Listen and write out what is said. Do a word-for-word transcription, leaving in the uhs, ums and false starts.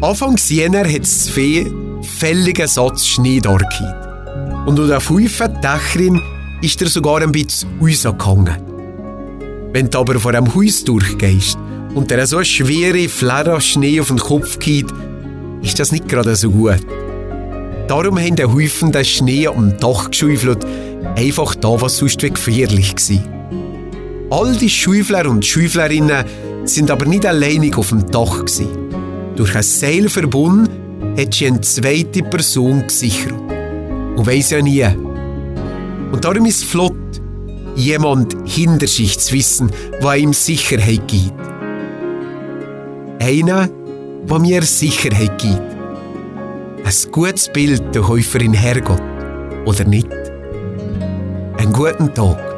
Anfang Jänner hat das Fee fälligen Satz Schnee da gehabt. Und auf fünf Dächerin ist er sogar ein bisschen rausgegangen. Wenn du aber vor einem Haus durchgehst und dir so eine schwere Fläche Schnee auf den Kopf geht, ist das nicht gerade so gut. Darum haben die Häufen den Schnee am Dach geschäufelt, einfach da, was sonst wie gefährlich war. All die Schäufler und Schäuflerinnen sind aber nicht alleinig auf dem Dach gewesen. Durch ein Seilverbund hat sie eine zweite Person gesichert. Und weiss ja nie. Und darum ist es flott, jemand hinter sich zu wissen, der ihm Sicherheit gibt. Einer, der mir Sicherheit gibt. Ein gutes Bild der Häuferin Herrgott, oder nicht? Einen guten Tag.